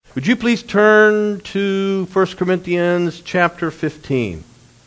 Would you please turn to 1 Corinthians chapter 15.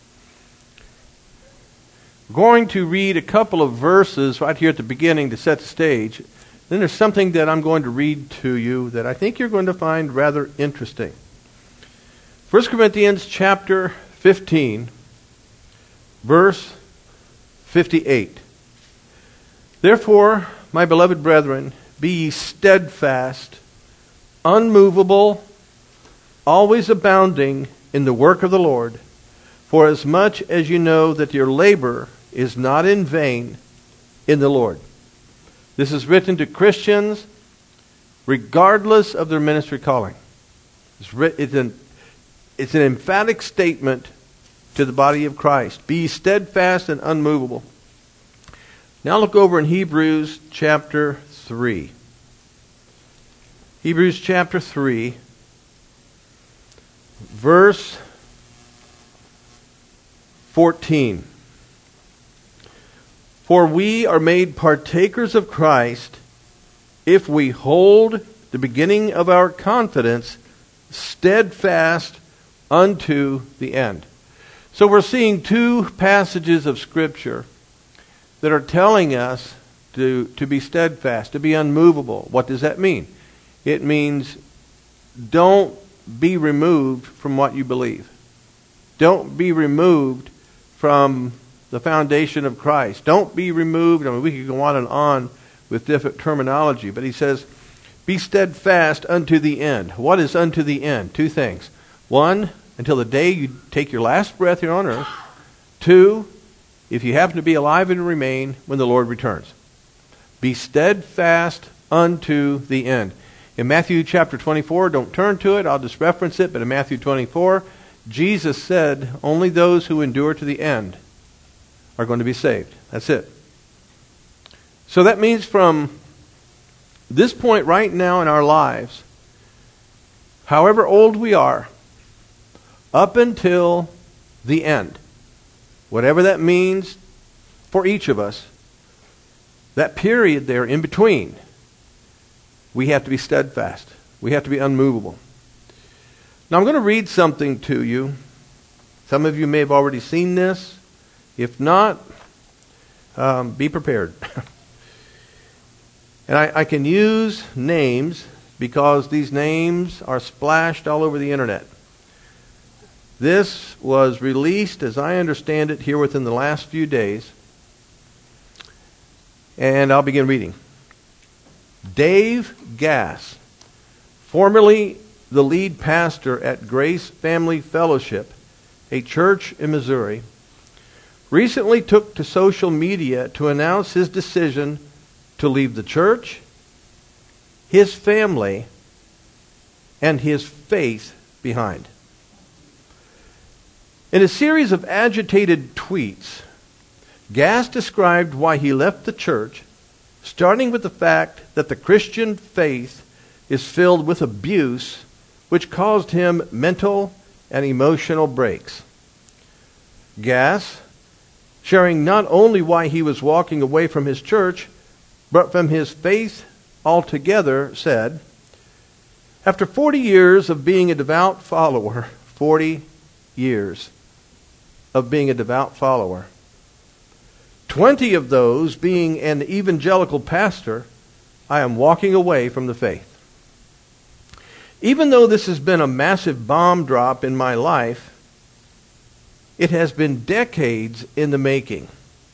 We're going to read a couple of verses right here at the beginning to set the stage. Then there's something that I'm going to read to you that I think you're going to find rather interesting. 1 Corinthians chapter 15, verse 58. Therefore, my beloved brethren, be ye steadfast, unmovable, always abounding in the work of the Lord, for as much as you know that your labor is not in vain in the Lord. This is written to Christians regardless of their ministry calling. It's an emphatic statement to the body of Christ. Be steadfast and unmovable. Now look over in Hebrews chapter 3. Hebrews chapter 3, verse 14. For we are made partakers of Christ if we hold the beginning of our confidence steadfast unto the end. So we're seeing two passages of Scripture that are telling us to be steadfast, to be unmovable. What does that mean? It means don't be removed from what you believe. Don't be removed from the foundation of Christ. Don't be removed. I mean, we could go on with different terminology, but he says, be steadfast unto the end. What is unto the end? Two things. One, until the day you take your last breath here on earth. Two, if you happen to be alive and remain when the Lord returns. Be steadfast unto the end. In Matthew chapter 24, don't turn to it, I'll just reference it, but in Matthew 24, Jesus said, only those who endure to the end are going to be saved. That's it. So that means from this point right now in our lives, however old we are, up until the end, whatever that means for each of us, that period there in between, we have to be steadfast. We have to be unmovable. Now I'm going to read something to you. Some of you may have already seen this. If not, be prepared. And I can use names because these names are splashed all over the internet. This was released, as I understand it, here within the last few days. And I'll begin reading. Dave Gass, formerly the lead pastor at Grace Family Fellowship, a church in Missouri, recently took to social media to announce his decision to leave the church, his family, and his faith behind. In a series of agitated tweets, Gass described why he left the church, starting with the fact that the Christian faith is filled with abuse, which caused him mental and emotional breaks. Gass, sharing not only why he was walking away from his church, but from his faith altogether, said, after 40 years of being a devout follower, 40 years of being a devout follower, 20 of those being an evangelical pastor, I am walking away from the faith. Even though this has been a massive bomb drop in my life, it has been decades in the making.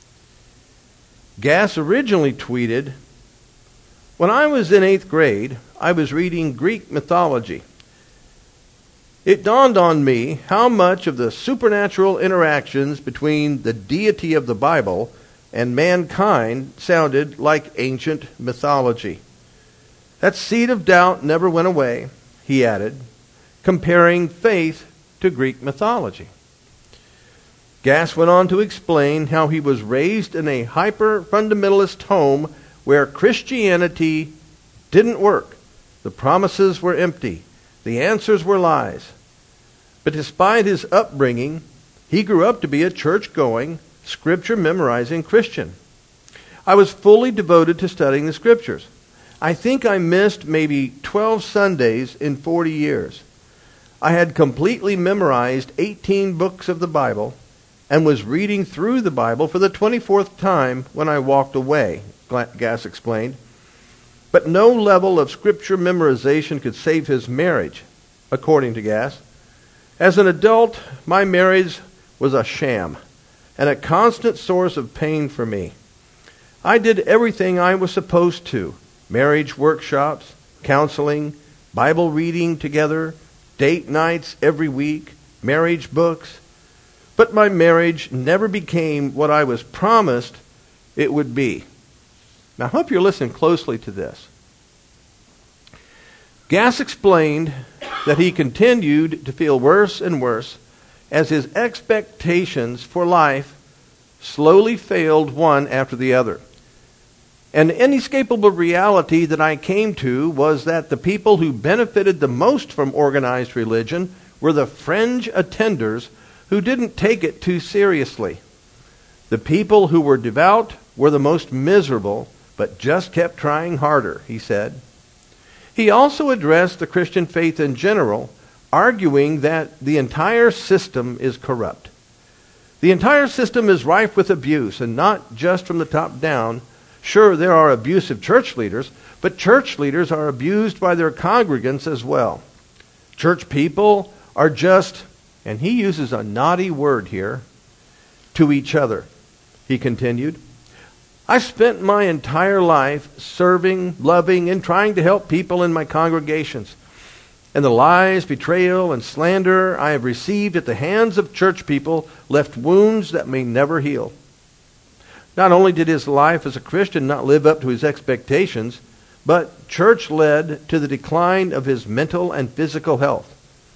Gass originally tweeted, when I was in 8th grade, I was reading Greek mythology. It dawned on me how much of the supernatural interactions between the deity of the Bible and mankind sounded like ancient mythology. That seed of doubt never went away, he added, comparing faith to Greek mythology. Gass went on to explain how he was raised in a hyper-fundamentalist home where Christianity didn't work. The promises were empty. The answers were lies. But despite his upbringing, he grew up to be a church-going, Scripture-memorizing Christian. I was fully devoted to studying the Scriptures. I think I missed maybe 12 Sundays in 40 years. I had completely memorized 18 books of the Bible and was reading through the Bible for the 24th time when I walked away, Gass explained. But no level of scripture memorization could save his marriage, according to Gass. As an adult, my marriage was a sham and a constant source of pain for me. I did everything I was supposed to: marriage workshops, counseling, Bible reading together, date nights every week, marriage books. But my marriage never became what I was promised it would be. Now, I hope you're listening closely to this. Gass explained that he continued to feel worse and worse as his expectations for life slowly failed one after the other. An inescapable reality that I came to was that the people who benefited the most from organized religion were the fringe attenders who didn't take it too seriously. The people who were devout were the most miserable, but just kept trying harder, he said. He also addressed the Christian faith in general, arguing that the entire system is corrupt. The entire system is rife with abuse, and not just from the top down. Sure, there are abusive church leaders, but church leaders are abused by their congregants as well. Church people are just, and he uses a naughty word here, to each other, he continued. I spent my entire life serving, loving, and trying to help people in my congregations. And the lies, betrayal, and slander I have received at the hands of church people left wounds that may never heal. Not only did his life as a Christian not live up to his expectations, but church led to the decline of his mental and physical health.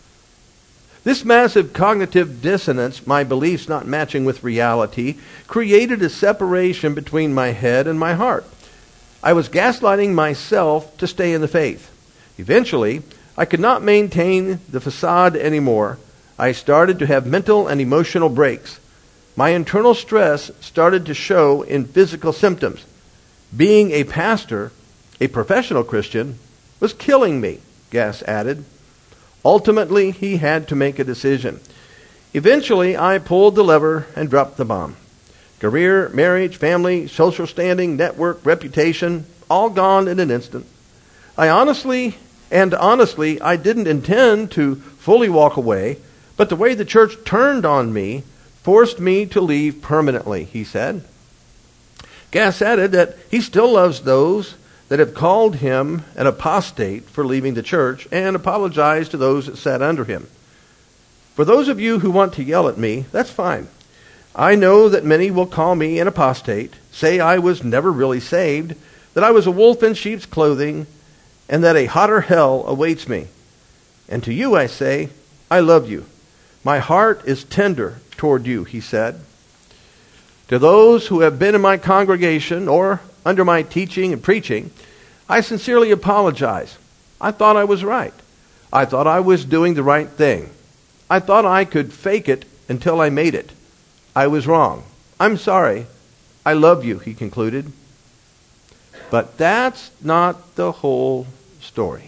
This massive cognitive dissonance, my beliefs not matching with reality, created a separation between my head and my heart. I was gaslighting myself to stay in the faith. Eventually, I could not maintain the facade anymore. I started to have mental and emotional breaks. My internal stress started to show in physical symptoms. Being a pastor, a professional Christian, was killing me, Gass added. Ultimately, he had to make a decision. Eventually, I pulled the lever and dropped the bomb. Career, marriage, family, social standing, network, reputation, all gone in an instant. Honestly, I didn't intend to fully walk away, but the way the church turned on me forced me to leave permanently, he said. Gass added that he still loves those that have called him an apostate for leaving the church and apologized to those that sat under him. For those of you who want to yell at me, that's fine. I know that many will call me an apostate, say I was never really saved, that I was a wolf in sheep's clothing, and that a hotter hell awaits me. And to you I say, I love you. My heart is tender toward you, he said. To those who have been in my congregation or under my teaching and preaching, I sincerely apologize. I thought I was right. I thought I was doing the right thing. I thought I could fake it until I made it. I was wrong. I'm sorry. I love you, he concluded. But that's not the whole story.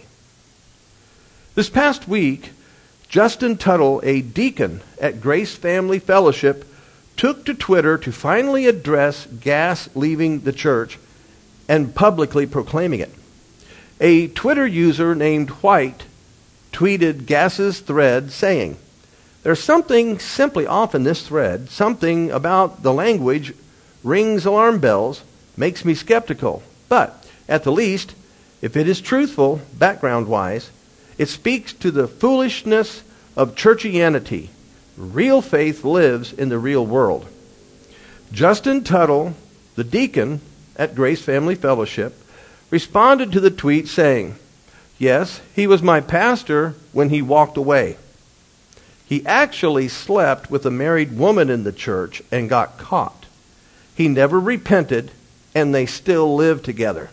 This past week, Justin Tuttle, a deacon at Grace Family Fellowship, took to Twitter to finally address Gass leaving the church and publicly proclaiming it. A Twitter user named White tweeted Gass's thread saying, "There's something simply off in this thread. Something about the language rings alarm bells, makes me skeptical. But, at the least, if it is truthful, background-wise, it speaks to the foolishness of churchianity. Real faith lives in the real world." Justin Tuttle, the deacon at Grace Family Fellowship, responded to the tweet saying, "Yes, he was my pastor when he walked away. He actually slept with a married woman in the church and got caught. He never repented, and they still live together."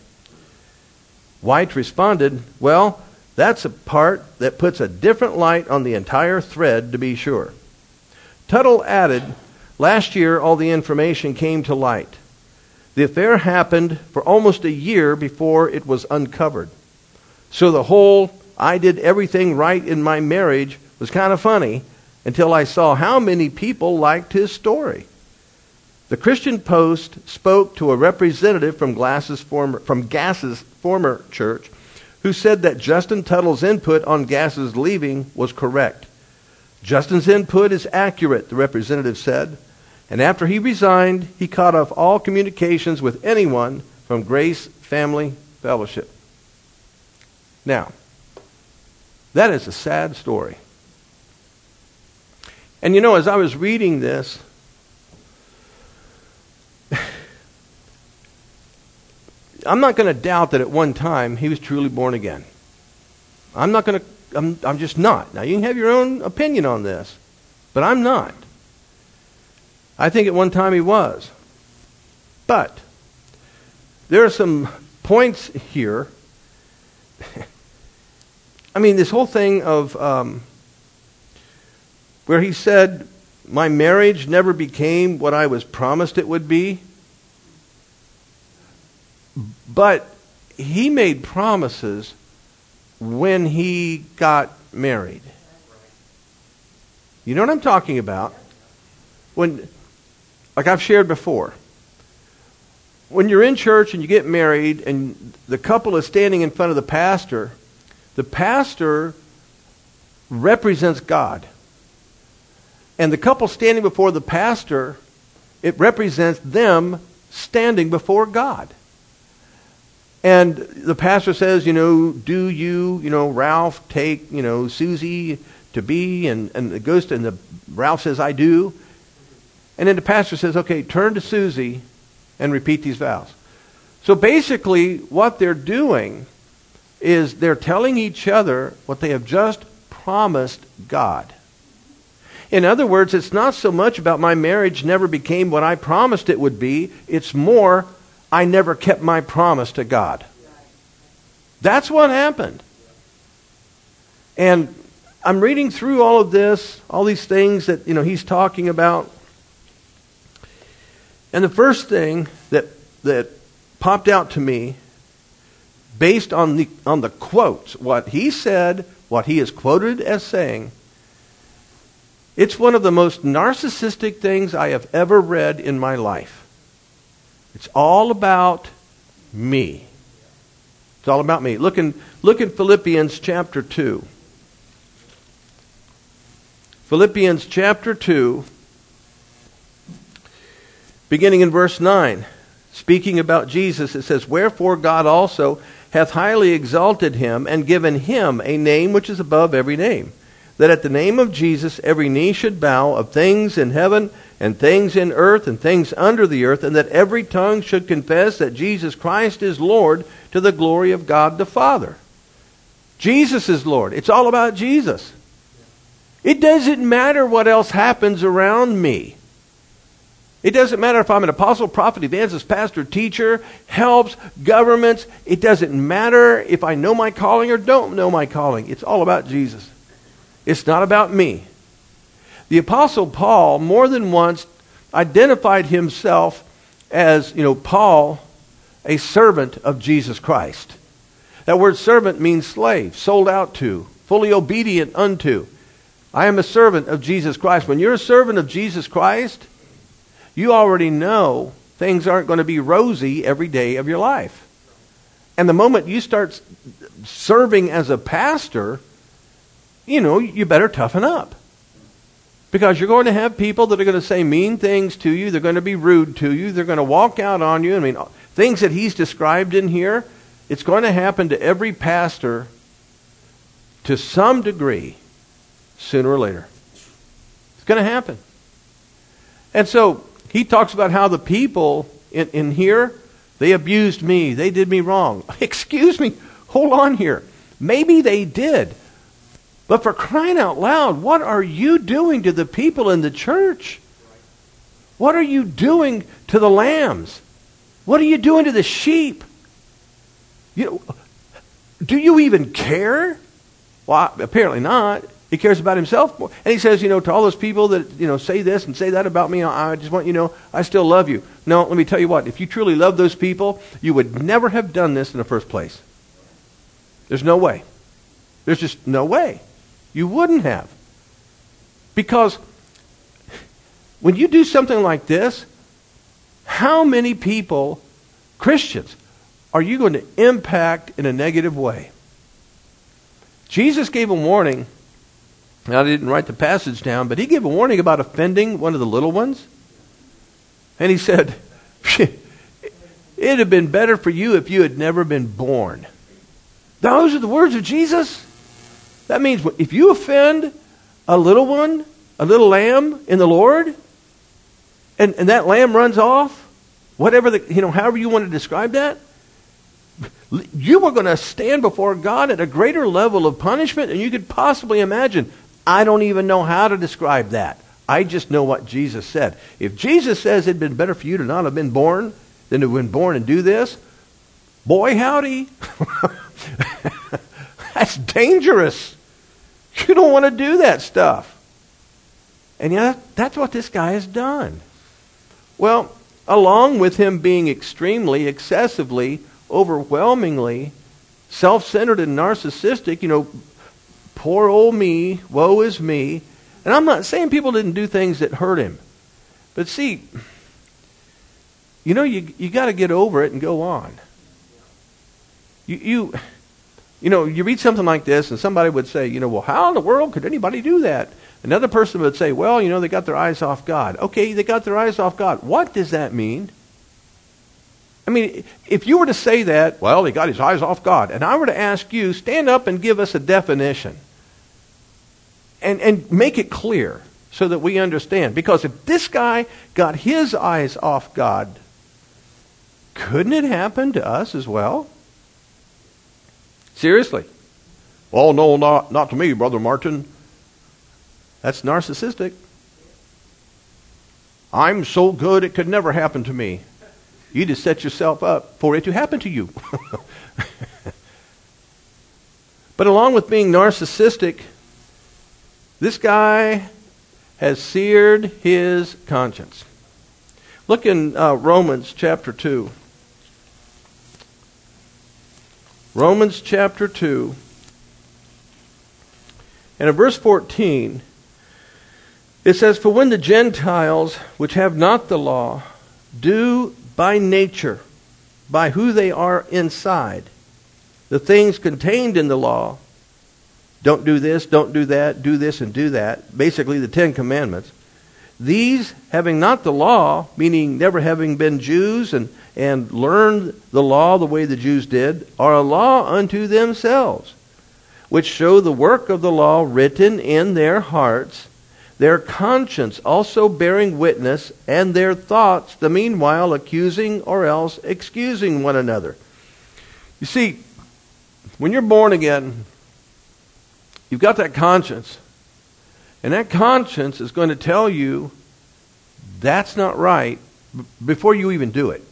White responded, "Well, that's a part that puts a different light on the entire thread, to be sure." Tuttle added, "Last year, all the information came to light. The affair happened for almost a year before it was uncovered. So the whole "I did everything right in my marriage" was kind of funny until I saw how many people liked his story. The Christian Post spoke to a representative from Gass's former church who said that Justin Tuttle's input on Gass's leaving was correct. Justin's input is accurate, the representative said, and after he resigned, he cut off all communications with anyone from Grace Family Fellowship. Now, that is a sad story. And as I was reading this, I'm not going to doubt that at one time he was truly born again. I'm just not. Now, you can have your own opinion on this, but I'm not. I think at one time he was. But there are some points here. I mean, this whole thing of where he said, "My marriage never became what I was promised it would be." But he made promises when he got married. You know what I'm talking about? Like I've shared before, when you're in church and you get married and the couple is standing in front of the pastor represents God. And the couple standing before the pastor, it represents them standing before God. And the pastor says, do you, Ralph, take, Susie to be, and it goes to, and Ralph says, "I do." And then the pastor says, "Okay, turn to Susie and repeat these vows." So basically what they're doing is they're telling each other what they have just promised God. In other words, it's not so much about my marriage never became what I promised it would be. It's more, I never kept my promise to God. That's what happened. And I'm reading through all of this, all these things that he's talking about. And the first thing that popped out to me, based on the quotes, what he said, what he is quoted as saying, it's one of the most narcissistic things I have ever read in my life. It's all about me. It's all about me. Look in Philippians chapter 2. Philippians chapter 2, beginning in verse 9. Speaking about Jesus, it says, "Wherefore God also hath highly exalted him, and given him a name which is above every name, that at the name of Jesus every knee should bow, of things in heaven and things in earth and things under the earth, and that every tongue should confess that Jesus Christ is Lord, to the glory of God the Father." Jesus is Lord. It's all about Jesus. It doesn't matter what else happens around me. It doesn't matter if I'm an apostle, prophet, evangelist, pastor, teacher, helps, governments. It doesn't matter if I know my calling or don't know my calling. It's all about Jesus. It's not about me. The Apostle Paul more than once identified himself as, Paul, a servant of Jesus Christ. That word servant means slave, sold out to, fully obedient unto. I am a servant of Jesus Christ. When you're a servant of Jesus Christ, you already know things aren't going to be rosy every day of your life. And the moment you start serving as a pastor, you better toughen up. Because you're going to have people that are going to say mean things to you. They're going to be rude to you. They're going to walk out on you. I mean, things that he's described in here, it's going to happen to every pastor to some degree, sooner or later. It's going to happen. And so he talks about how the people in here, they abused me. They did me wrong. Excuse me. Hold on here. Maybe they did. But for crying out loud, what are you doing to the people in the church? What are you doing to the lambs? What are you doing to the sheep? Do you even care? Well, apparently not. He cares about himself more. And he says, to all those people that, say this and say that about me, I just want you to know I still love you. No, let me tell you what. If you truly love those people, you would never have done this in the first place. There's no way. There's just no way. You wouldn't have. Because when you do something like this, how many people, Christians, are you going to impact in a negative way? Jesus gave a warning. Now, I didn't write the passage down, but he gave a warning about offending one of the little ones. And he said, it'd have been better for you if you had never been born. Those are the words of Jesus. That means if you offend a little one, a little lamb in the Lord, and that lamb runs off, whatever however you want to describe that, you are going to stand before God at a greater level of punishment than you could possibly imagine. I don't even know how to describe that. I just know what Jesus said. If Jesus says it'd been better for you to not have been born than to have been born and do this, boy howdy. That's dangerous. You don't want to do that stuff. And yet, that's what this guy has done. Well, along with him being extremely, excessively, overwhelmingly self-centered and narcissistic, poor old me, woe is me. And I'm not saying people didn't do things that hurt him. But see, you got to get over it and go on. You read something like this and somebody would say, well, how in the world could anybody do that? Another person would say, well, they got their eyes off God. Okay, they got their eyes off God. What does that mean? I mean, if you were to say that, well, he got his eyes off God, and I were to ask you, stand up and give us a definition and make it clear so that we understand. Because if this guy got his eyes off God, couldn't it happen to us as well? Seriously. Well, no, not to me, Brother Martin. That's narcissistic. I'm so good it could never happen to me. You just set yourself up for it to happen to you. But along with being narcissistic, this guy has seared his conscience. Look in Romans chapter 2. Romans chapter 2. And in verse 14, it says, for when the Gentiles, which have not the law, do by nature, by who they are inside, the things contained in the law, don't do this, don't do that, do this and do that, basically the 10 Commandments, these having not the law, meaning never having been Jews and learned the law the way the Jews did, are a law unto themselves, which show the work of the law written in their hearts, their conscience also bearing witness, and their thoughts the meanwhile accusing or else excusing one another. You see, when you're born again, you've got that conscience. And that conscience is going to tell you that's not right before you even do it.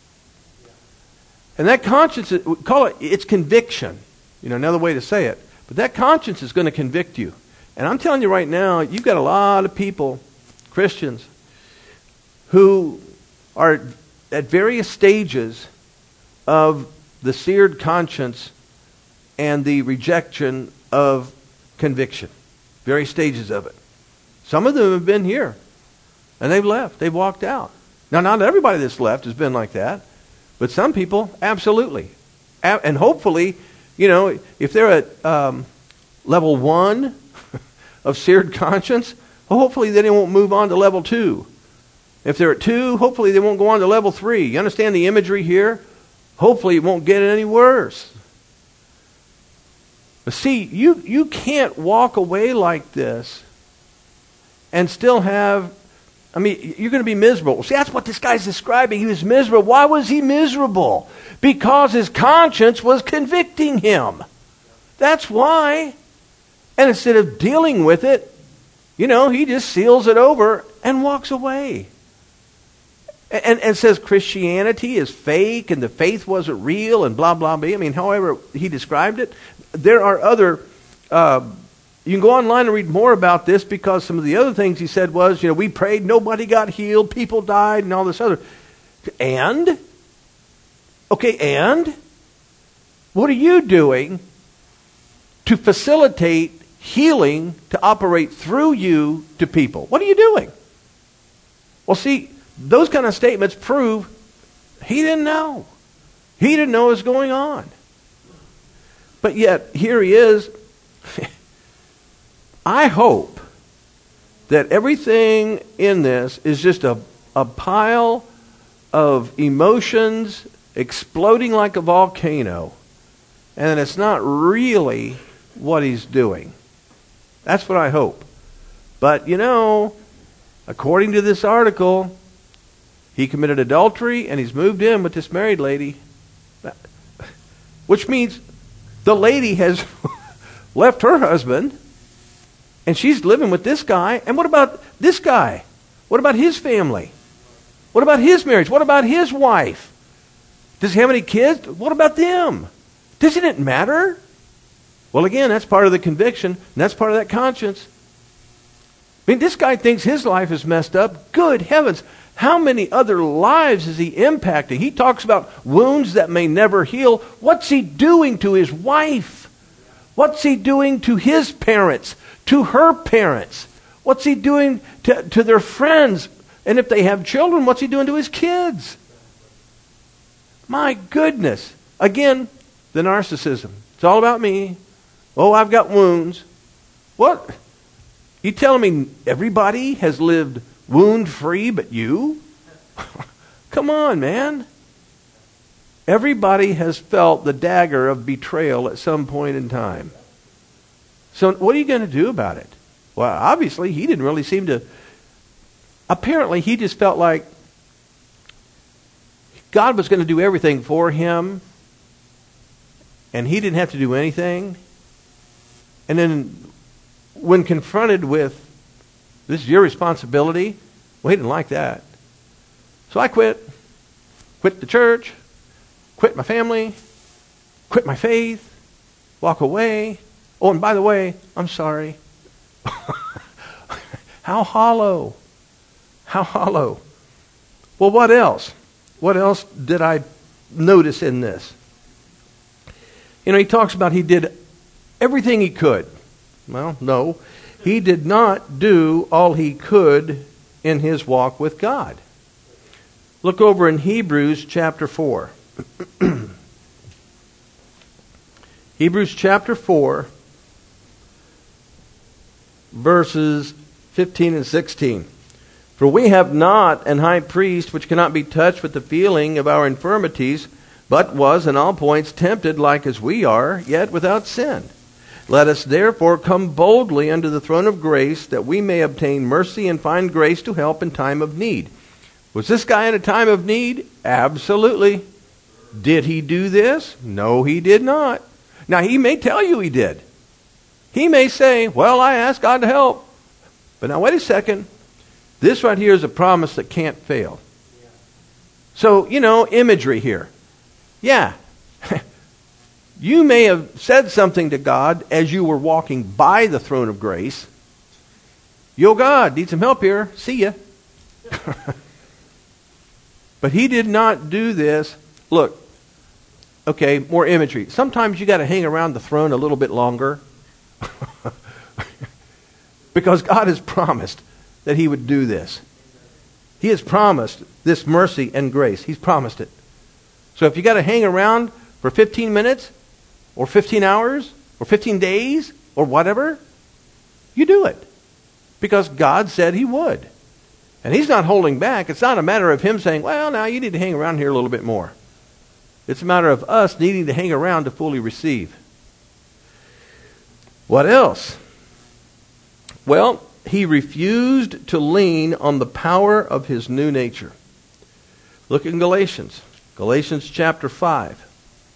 And that conscience, it's conviction. Another way to say it. But that conscience is going to convict you. And I'm telling you right now, you've got a lot of people, Christians, who are at various stages of the seared conscience and the rejection of conviction. Various stages of it. Some of them have been here, and they've left. They've walked out. Now, not everybody that's left has been like that, but some people, absolutely. And hopefully, if they're at level 1 of seared conscience, well, hopefully then they won't move on to level 2. If they're at 2, hopefully they won't go on to level 3. You understand the imagery here? Hopefully it won't get any worse. But see, you can't walk away like this and still have, you're going to be miserable. See, that's what this guy's describing. He was miserable. Why was he miserable? Because his conscience was convicting him. That's why. And instead of dealing with it, he just seals it over and walks away. And says Christianity is fake and the faith wasn't real and blah, blah, blah. However he described it. There are other You can go online and read more about this, because some of the other things he said was, we prayed, nobody got healed, people died, and all this other. And? Okay, and? What are you doing to facilitate healing to operate through you to people? What are you doing? Well, see, those kind of statements prove he didn't know. He didn't know what was going on. But yet, here he is. I hope that everything in this is just a pile of emotions exploding like a volcano, and that it's not really what he's doing. That's what I hope. But, according to this article, he committed adultery and he's moved in with this married lady, which means the lady has left her husband and she's living with this guy. And what about this guy? What about his family? What about his marriage? What about his wife? Does he have any kids? What about them? Doesn't it matter? Well, again, that's part of the conviction, and that's part of that conscience. I mean, this guy thinks his life is messed up. Good heavens. How many other lives is he impacting? He talks about wounds that may never heal. What's he doing to his wife? What's he doing to his parents? To her parents? What's he doing to their friends? And if they have children, what's he doing to his kids? My goodness. Again, the narcissism. It's all about me. Oh, I've got wounds. What? You telling me everybody has lived wound-free but you? Come on, man. Everybody has felt the dagger of betrayal at some point in time. So what are you going to do about it? Well, obviously, he didn't really seem to. Apparently, he just felt like God was going to do everything for him, and he didn't have to do anything. And then when confronted with, this is your responsibility, well, he didn't like that. So I quit the church, quit my family, quit my faith, walk away. Oh, and by the way, I'm sorry. How hollow. How hollow. Well, what else? What else did I notice in this? He talks about he did everything he could. Well, no. He did not do all he could in his walk with God. Look over in Hebrews chapter 4. Hebrews chapter 4, verses 15 and 16. For we have not an high priest which cannot be touched with the feeling of our infirmities, but was in all points tempted like as we are, yet without sin. Let us therefore come boldly unto the throne of grace, that we may obtain mercy and find grace to help in time of need. Was this guy in a time of need? Absolutely. Did he do this? No, he did not. Now, he may tell you he did. He may say, well, I asked God to help. But now, wait a second. This right here is a promise that can't fail. So, imagery here. Yeah. You may have said something to God as you were walking by the throne of grace. Yo, God, need some help here. See ya. But he did not do this. Look, okay, more imagery. Sometimes you got to hang around the throne a little bit longer. Because God has promised that he would do this. He has promised this mercy and grace. He's promised it. So if you got to hang around for 15 minutes, or 15 hours, or 15 days, or whatever, you do it. Because God said he would. And he's not holding back. It's not a matter of him saying, well, now you need to hang around here a little bit more. It's a matter of us needing to hang around to fully receive. What else? Well, he refused to lean on the power of his new nature. Look in Galatians. Galatians chapter 5.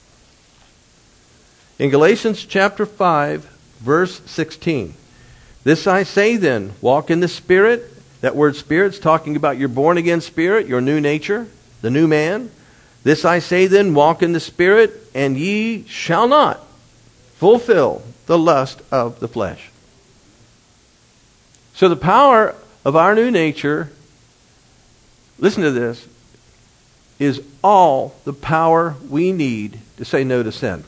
In Galatians chapter 5, verse 16. This I say then, walk in the Spirit. That word Spirit's talking about your born-again spirit, your new nature, the new man. This I say then, walk in the Spirit, and ye shall not fulfill the lust of the flesh. So the power of our new nature, listen to this, is all the power we need to say no to sin.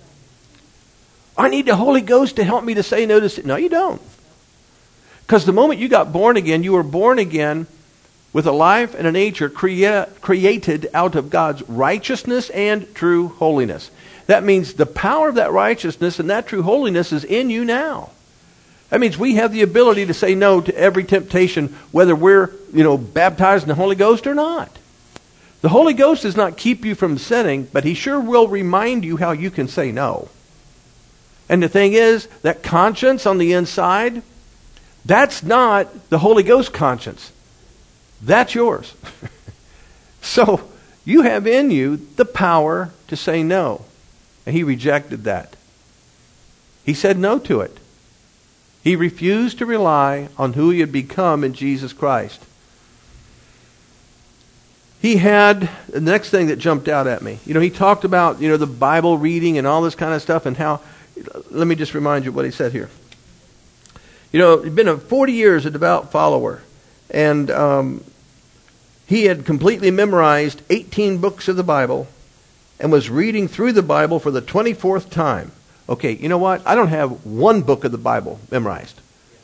I need the Holy Ghost to help me to say no to sin. No, you don't. Because the moment you got born again, you were born again with a life and a nature created out of God's righteousness and true holiness. That means the power of that righteousness and that true holiness is in you now. That means we have the ability to say no to every temptation, whether we're, baptized in the Holy Ghost or not. The Holy Ghost does not keep you from sinning, but He sure will remind you how you can say no. And the thing is, that conscience on the inside, that's not the Holy Ghost conscience. That's yours. So, you have in you the power to say no. And He rejected that. He said no to it. He refused to rely on who He had become in Jesus Christ. He had, the next thing that jumped out at me, he talked about, the Bible reading and all this kind of stuff and how, let me just remind you what he said here. He'd been 40 years a devout follower, and he had completely memorized 18 books of the Bible and was reading through the Bible for the 24th time. Okay, you know what? I don't have one book of the Bible memorized.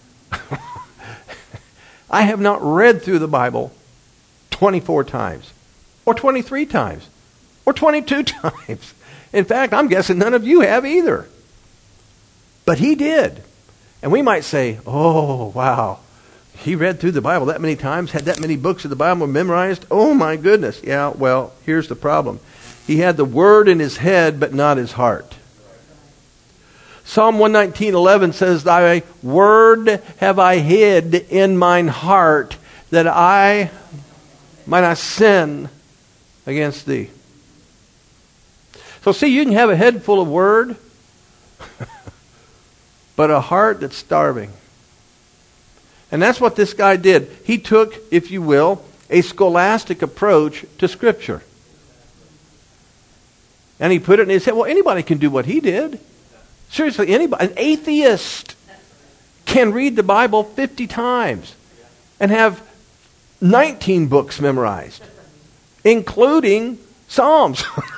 I have not read through the Bible 24 times, or 23 times, or 22 times. In fact, I'm guessing none of you have either. But he did. And we might say, oh, wow, he read through the Bible that many times, had that many books of the Bible memorized. Oh, my goodness. Yeah, well, here's the problem. He had the Word in his head, but not his heart. Psalm 119:11 says, Thy word have I hid in mine heart, that I might not sin against thee. So see, you can have a head full of word, but a heart that's starving. And that's what this guy did. He took, if you will, a scholastic approach to Scripture. And he put it in his head. Well, anybody can do what he did. Seriously, anybody, an atheist can read the Bible 50 times and have 19 books memorized, including Psalms.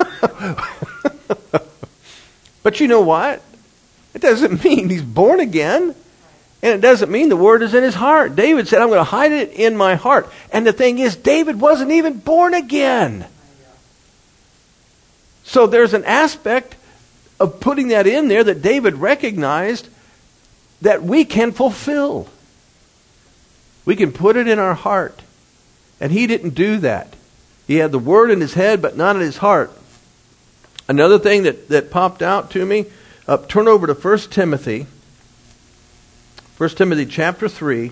But you know what? It doesn't mean he's born again. And it doesn't mean the Word is in his heart. David said, I'm going to hide it in my heart. And the thing is, David wasn't even born again. So there's an aspect of putting that in there that David recognized that we can fulfill. We can put it in our heart. And he didn't do that. He had the Word in his head, but not in his heart. Another thing that popped out to me, turn over to 1 Timothy. 1 Timothy chapter 3.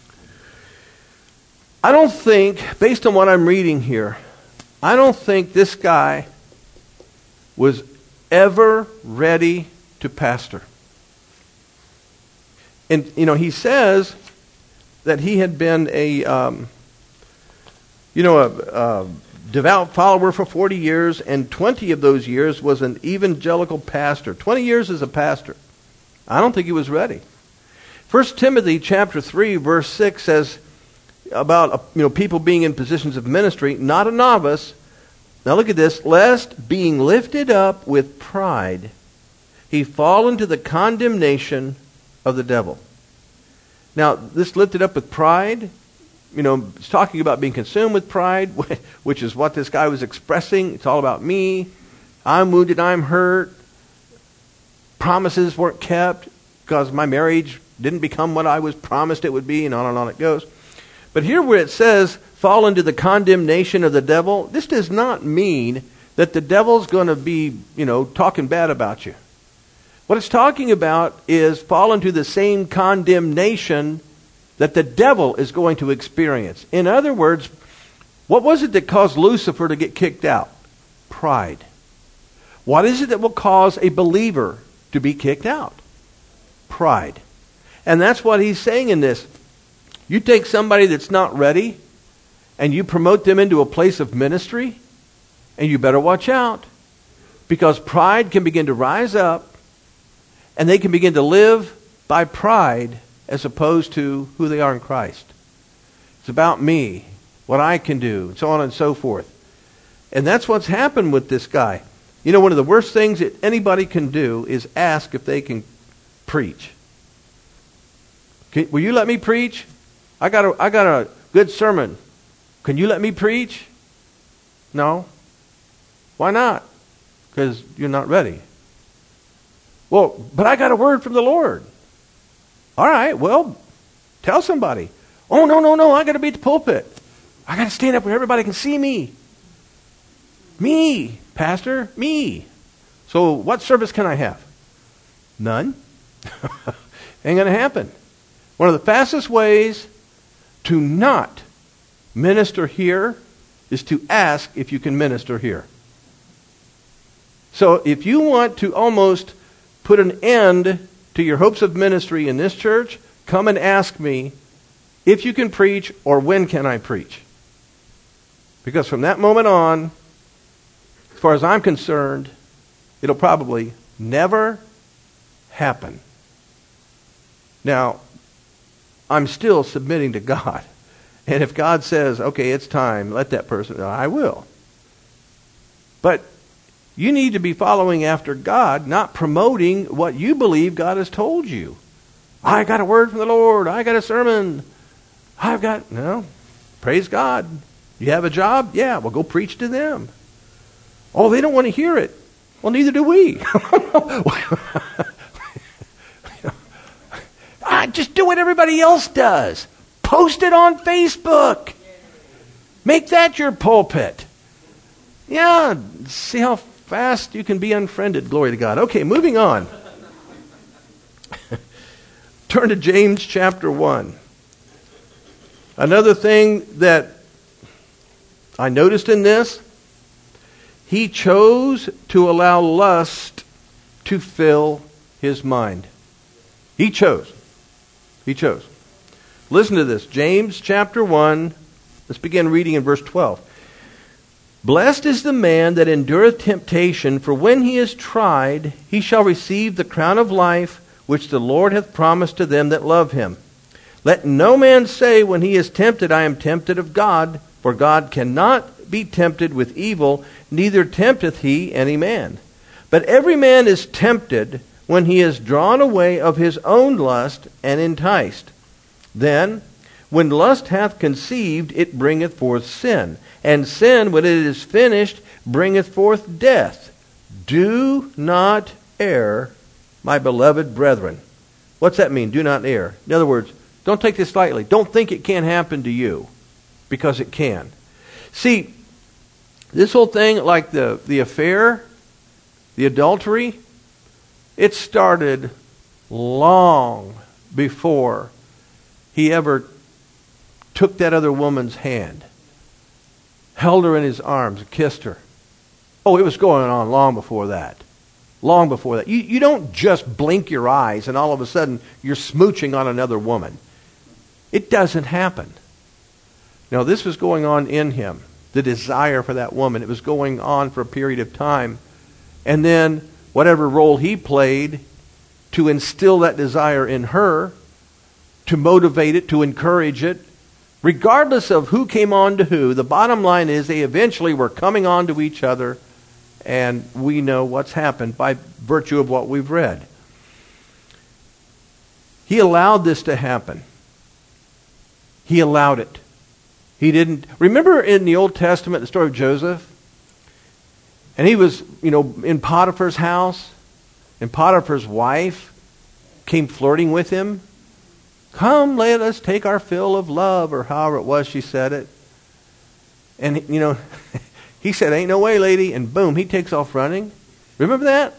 I don't think, based on what I'm reading here, I don't think this guy was ever ready to pastor. And, he says that he had been a devout follower for 40 years, and 20 of those years was an evangelical pastor. 20 years as a pastor. I don't think he was ready. 1 Timothy chapter 3, verse 6 says about people being in positions of ministry, not a novice. Now look at this. Lest being lifted up with pride, he fall into the condemnation of the devil. Now, this lifted up with pride, it's talking about being consumed with pride, which is what this guy was expressing. It's all about me. I'm wounded, I'm hurt. Promises weren't kept because my marriage didn't become what I was promised it would be, and on it goes. But here where it says, fall into the condemnation of the devil, this does not mean that the devil's going to be, talking bad about you. What it's talking about is fall into the same condemnation that the devil is going to experience. In other words, what was it that caused Lucifer to get kicked out? Pride. What is it that will cause a believer to be kicked out? Pride. And that's what he's saying in this. You take somebody that's not ready and you promote them into a place of ministry, and you better watch out, because pride can begin to rise up And they can begin to live by pride as opposed to who they are in Christ. It's about me, what I can do, and so on and so forth. And that's what's happened with this guy. You know, one of the worst things that anybody can do is ask if they can preach. Will you let me preach? I got a good sermon. Can you let me preach? No. Why not? Because you're not ready. Well, but I got a word from the Lord. All right, well, tell somebody. Oh, no, I got to be at the pulpit. I got to stand up where everybody can see me. Me, Pastor, me. So what service can I have? None. Ain't going to happen. One of the fastest ways to not minister here is to ask if you can minister here. So if you want to almost put an end to your hopes of ministry in this church, come and ask me if you can preach or when can I preach. Because from that moment on, as far as I'm concerned, it'll probably never happen. Now, I'm still submitting to God. And if God says, okay, it's time, let that person, I will. But you need to be following after God, not promoting what you believe God has told you. I got a word from the Lord. I got a sermon. No. Praise God. You have a job? Yeah, well, go preach to them. Oh, they don't want to hear it. Well, neither do we. Just do what everybody else does. Post it on Facebook. Make that your pulpit. Yeah, see how fast you can be unfriended. Glory to God. Okay, moving on. Turn to James chapter 1. Another thing that I noticed in this, he chose to allow lust to fill his mind. He chose. Listen to this. James chapter 1. Let's begin reading in verse 12. Blessed is the man that endureth temptation, for when he is tried, he shall receive the crown of life, which the Lord hath promised to them that love him. Let no man say when he is tempted, I am tempted of God, for God cannot be tempted with evil, neither tempteth he any man. But every man is tempted when he is drawn away of his own lust and enticed. Then, when lust hath conceived, it bringeth forth sin. And sin, when it is finished, bringeth forth death. Do not err, my beloved brethren. What's that mean? Do not err. In other words, don't take this lightly. Don't think it can't happen to you, because it can. See, this whole thing, like the affair, the adultery, it started long before he ever took that other woman's hand, held her in his arms, and kissed her. Oh, it was going on long before that. Long before that. You don't just blink your eyes and all of a sudden you're smooching on another woman. It doesn't happen. Now, this was going on in him, the desire for that woman. It was going on for a period of time. And then whatever role he played to instill that desire in her, to motivate it, to encourage it, regardless of who came on to who, the bottom line is they eventually were coming on to each other, and we know what's happened by virtue of what we've read. He allowed this to happen. He allowed it. He didn't. Remember in the Old Testament, the story of Joseph? And he was, in Potiphar's house, and Potiphar's wife came flirting with him. Come, let us take our fill of love, or however it was she said it. And, he said, ain't no way, lady. And boom, he takes off running. Remember that?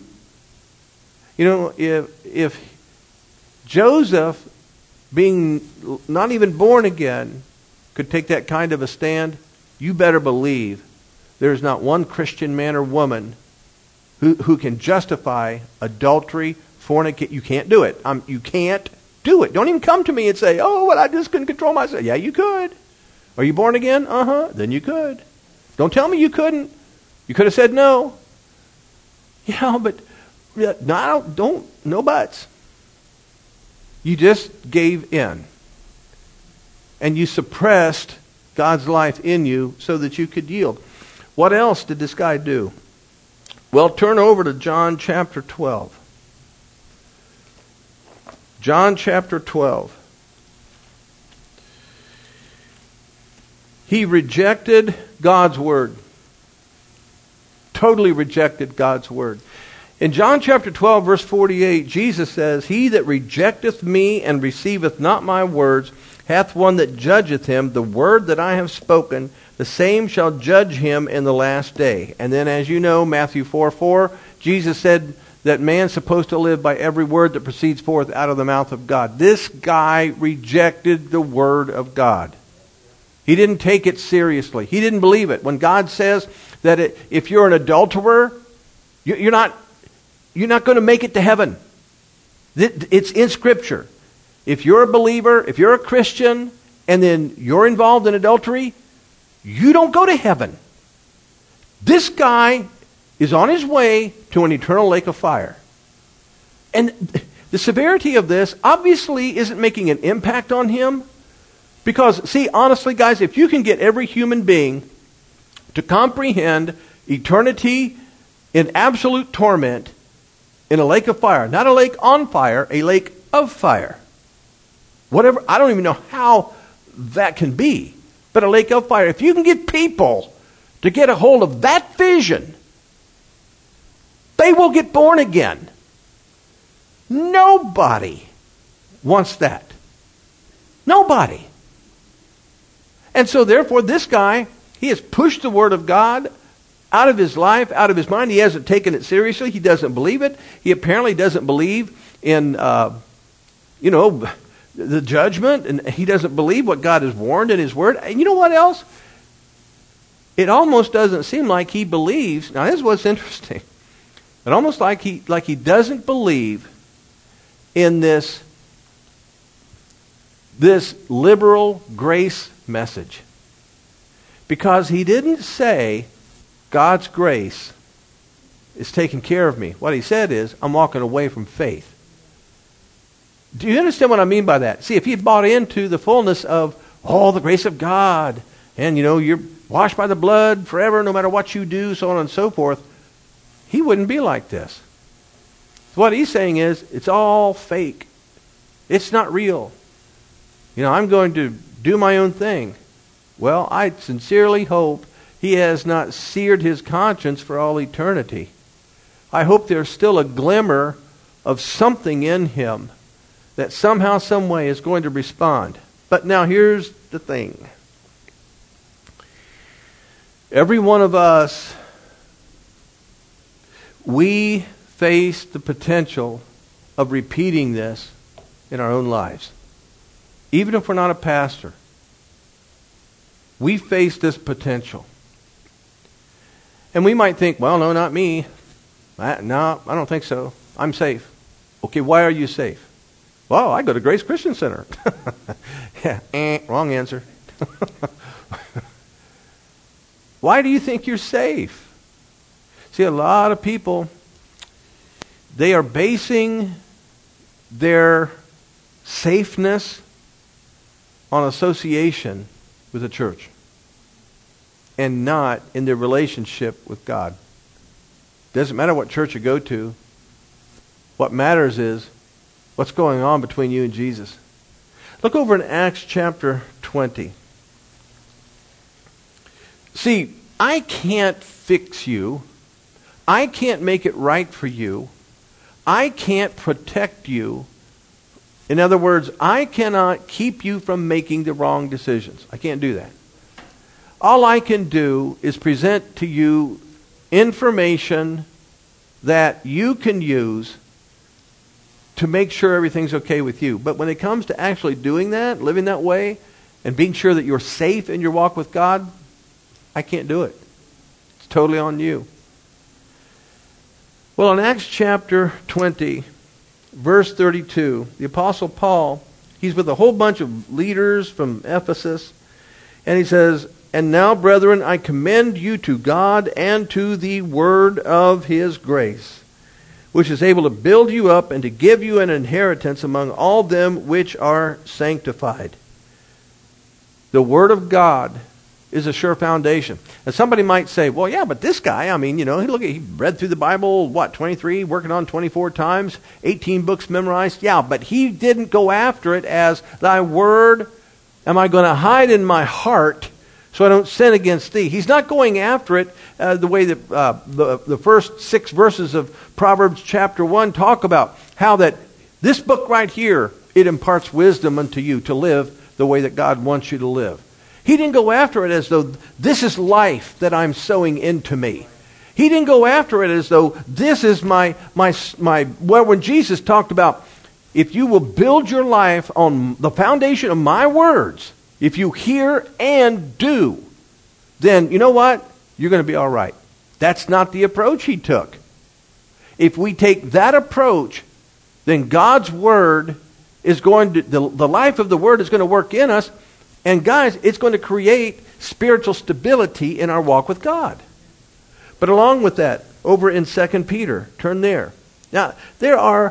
If Joseph, being not even born again, could take that kind of a stand, you better believe there's not one Christian man or woman who can justify adultery, fornicate. You can't do it. You can't do it. Don't even come to me and say, I just couldn't control myself. Yeah, you could. Are you born again? Then you could. Don't tell me you couldn't. You could have said no. Yeah, but no, don't. No buts. You just gave in. And you suppressed God's life in you so that you could yield. What else did this guy do? Well, turn over to John chapter 12. John chapter 12. He rejected God's word. Totally rejected God's word. In John chapter 12, verse 48, Jesus says, "He that rejecteth me and receiveth not my words hath one that judgeth him. The word that I have spoken, the same shall judge him in the last day." And then, as you know, Matthew 4:4, Jesus said that man's supposed to live by every word that proceeds forth out of the mouth of God. This guy rejected the word of God. He didn't take it seriously. He didn't believe it. When God says that if you're an adulterer, you're not going to make it to heaven. It's in Scripture. If you're a believer, if you're a Christian, and then you're involved in adultery, you don't go to heaven. This guy is on his way to an eternal lake of fire. And the severity of this obviously isn't making an impact on him. Because, see, honestly, guys, if you can get every human being to comprehend eternity in absolute torment in a lake of fire, not a lake on fire, a lake of fire. Whatever, I don't even know how that can be, but a lake of fire. If you can get people to get a hold of that vision, they will get born again. Nobody wants that. Nobody. And so therefore this guy, he has pushed the word of God out of his life, out of his mind. He hasn't taken it seriously. He doesn't believe it. He apparently doesn't believe in, the judgment. And he doesn't believe what God has warned in his word. And you know what else? It almost doesn't seem like he believes. Now this is what's interesting. It almost like he doesn't believe in this liberal grace message. Because he didn't say, God's grace is taking care of me. What he said is, I'm walking away from faith. Do you understand what I mean by that? See, if he had bought into the fullness of, the grace of God, and you're washed by the blood forever, no matter what you do, so on and so forth, he wouldn't be like this. So what he's saying is, it's all fake. It's not real. I'm going to do my own thing. Well, I sincerely hope he has not seared his conscience for all eternity. I hope there's still a glimmer of something in him that somehow, some way is going to respond. But now here's the thing. Every one of us, we face the potential of repeating this in our own lives. Even if we're not a pastor, we face this potential. And we might think, well, no, not me. No, I don't think so. I'm safe. Okay, why are you safe? Well, I go to Grace Christian Center. Yeah, wrong answer. Why do you think you're safe? See, a lot of people, they are basing their safeness on association with the church and not in their relationship with God. Doesn't matter what church you go to. What matters is what's going on between you and Jesus. Look over in Acts chapter 20. See, I can't fix you. I can't make it right for you. I can't protect you. In other words, I cannot keep you from making the wrong decisions. I can't do that. All I can do is present to you information that you can use to make sure everything's okay with you. But when it comes to actually doing that, living that way, and being sure that you're safe in your walk with God, I can't do it. It's totally on you. Well, in Acts chapter 20, verse 32, the Apostle Paul, he's with a whole bunch of leaders from Ephesus, and he says, "And now, brethren, I commend you to God and to the word of his grace, which is able to build you up and to give you an inheritance among all them which are sanctified. The Word of God is a sure foundation. And somebody might say, well, yeah, but this guy, I mean, he read through the Bible, 23, working on 24 times, 18 books memorized. Yeah, but he didn't go after it as, thy word am I going to hide in my heart so I don't sin against thee. He's not going after it the way that the first 6 verses of Proverbs chapter 1 talk about how that this book right here, it imparts wisdom unto you to live the way that God wants you to live. He didn't go after it as though this is life that I'm sowing into me. He didn't go after it as though this is my well, when Jesus talked about, if you will build your life on the foundation of my words, if you hear and do, then you know what? You're going to be all right. That's not the approach he took. If we take that approach, then God's word is going to, the life of the word is going to work in us. And guys, it's going to create spiritual stability in our walk with God. But along with that, over in 2 Peter, turn there. Now, there are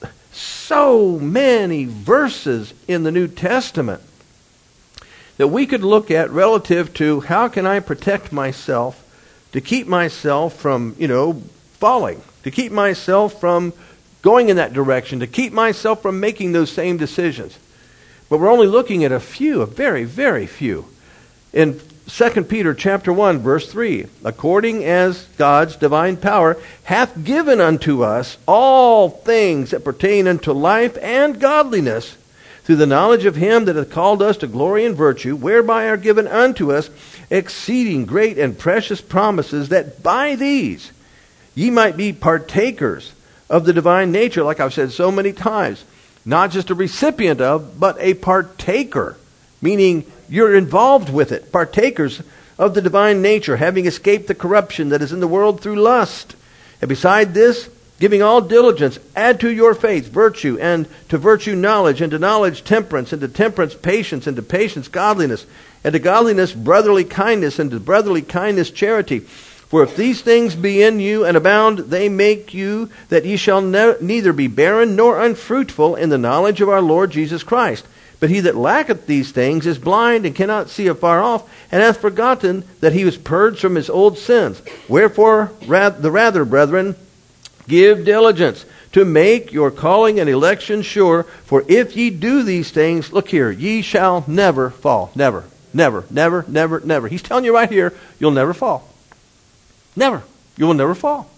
so many verses in the New Testament that we could look at relative to how can I protect myself to keep myself from, falling, to keep myself from going in that direction, to keep myself from making those same decisions. But we're only looking at a few, a very, very few. In 2 Peter chapter 1, verse 3, according as God's divine power hath given unto us all things that pertain unto life and godliness, through the knowledge of him that hath called us to glory and virtue, whereby are given unto us exceeding great and precious promises, that by these ye might be partakers of the divine nature, like I've said so many times. Not just a recipient of, but a partaker, meaning you're involved with it. Partakers of the divine nature, having escaped the corruption that is in the world through lust. And beside this, giving all diligence, add to your faith virtue, and to virtue knowledge, and to knowledge temperance, and to temperance patience, and to patience godliness, and to godliness brotherly kindness, and to brotherly kindness charity. For if these things be in you and abound, they make you that ye shall neither be barren nor unfruitful in the knowledge of our Lord Jesus Christ. But he that lacketh these things is blind and cannot see afar off, and hath forgotten that he was purged from his old sins. Wherefore, the rather, brethren, give diligence to make your calling and election sure. For if ye do these things, look here, ye shall never fall. Never, never, never, never, never. He's telling you right here, you'll never fall. Never. You will never fall.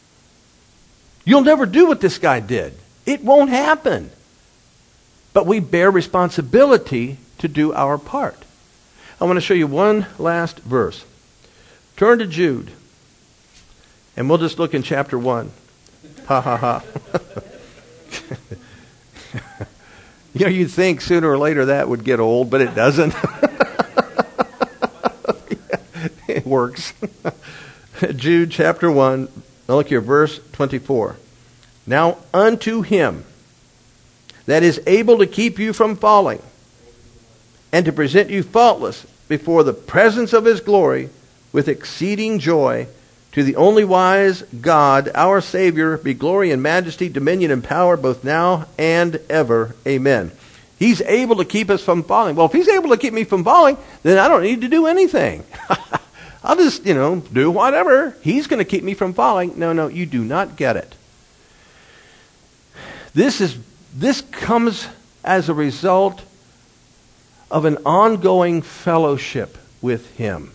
You'll never do what this guy did. It won't happen. But we bear responsibility to do our part. I want to show you one last verse. Turn to Jude. And we'll just look in chapter 1. Ha ha ha. You'd think sooner or later that would get old, but it doesn't. It works. Jude chapter 1, look here, verse 24. Now unto him that is able to keep you from falling, and to present you faultless before the presence of his glory with exceeding joy, to the only wise God, our Savior, be glory and majesty, dominion and power, both now and ever. Amen. He's able to keep us from falling. Well, if he's able to keep me from falling, then I don't need to do anything. I'll just, do whatever. He's going to keep me from falling. No, you do not get it. This comes as a result of an ongoing fellowship with him.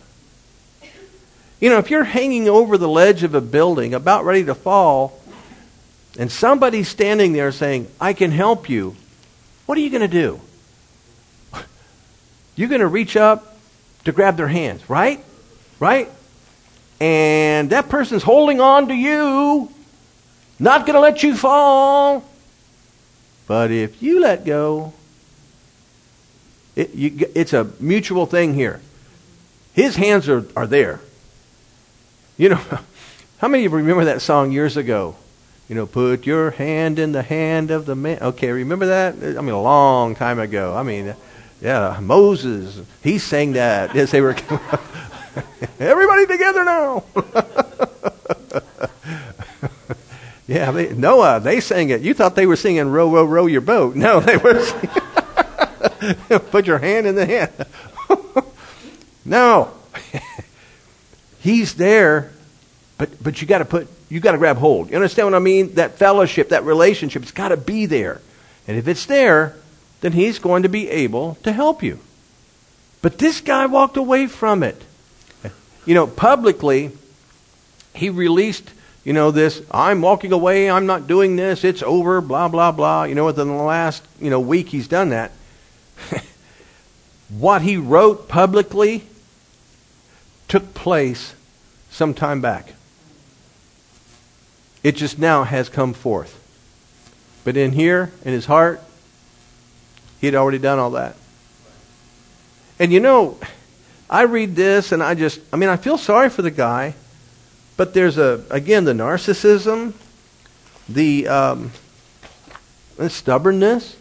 If you're hanging over the ledge of a building about ready to fall, and somebody's standing there saying, I can help you, what are you going to do? You're going to reach up to grab their hands, right? Right? And that person's holding on to you, not going to let you fall. But if you let go, it's a mutual thing here. His hands are there. How many of you remember that song years ago? Put your hand in the hand of the man. Okay, remember that? A long time ago. Yeah, Moses, he sang that as they were... Everybody together now. Yeah, Noah, they sang it. You thought they were singing Row, Row, Row Your Boat. No, they were singing Put Your Hand in the Hand. No. He's there, but you got to grab hold. You understand what I mean? That fellowship, that relationship, it's got to be there. And if it's there, then he's going to be able to help you. But this guy walked away from it. Publicly, he released, this, I'm walking away, I'm not doing this, it's over, blah, blah, blah. Within the last, week he's done that. What he wrote publicly took place some time back. It just now has come forth. But in here, in his heart, he had already done all that. And I read this and I feel sorry for the guy, but there's again, the narcissism, the stubbornness,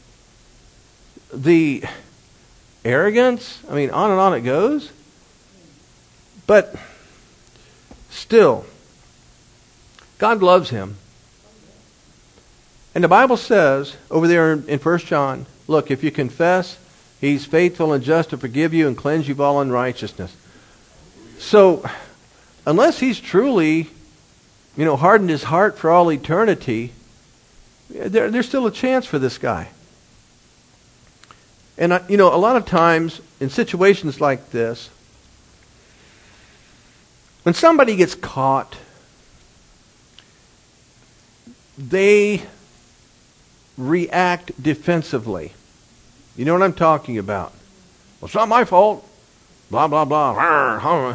the arrogance. On and on it goes. But still, God loves him. And the Bible says over there in 1 John, look, if you confess, he's faithful and just to forgive you and cleanse you of all unrighteousness. So, unless he's truly, hardened his heart for all eternity, there's still a chance for this guy. And, a lot of times in situations like this, when somebody gets caught, they react defensively. You know what I'm talking about? Well, it's not my fault. Blah, blah, blah.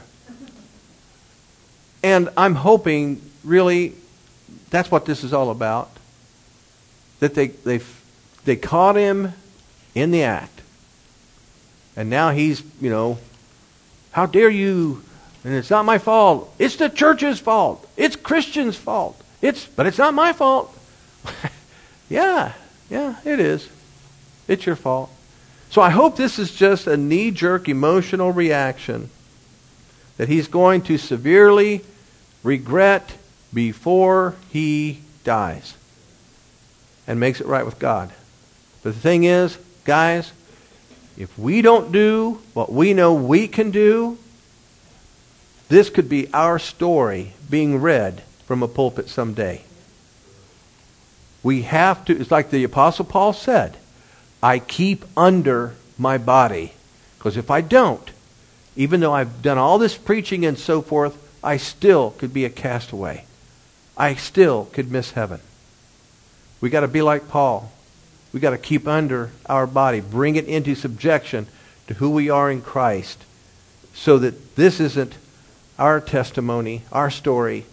And I'm hoping, really, that's what this is all about. That they caught him in the act. And now he's, how dare you? And it's not my fault. It's the church's fault. It's Christians' fault. But it's not my fault. Yeah, it is. It's your fault. So I hope this is just a knee-jerk emotional reaction that he's going to severely regret before he dies and makes it right with God. But the thing is, guys, if we don't do what we know we can do, this could be our story being read from a pulpit someday. We have to, it's like the Apostle Paul said, I keep under my body. Because if I don't, even though I've done all this preaching and so forth, I still could be a castaway. I still could miss heaven. We got to be like Paul. We got to keep under our body, bring it into subjection to who we are in Christ, so that this isn't our testimony, our story.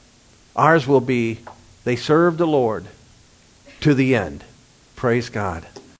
Ours will be, they served the Lord to the end. Praise God.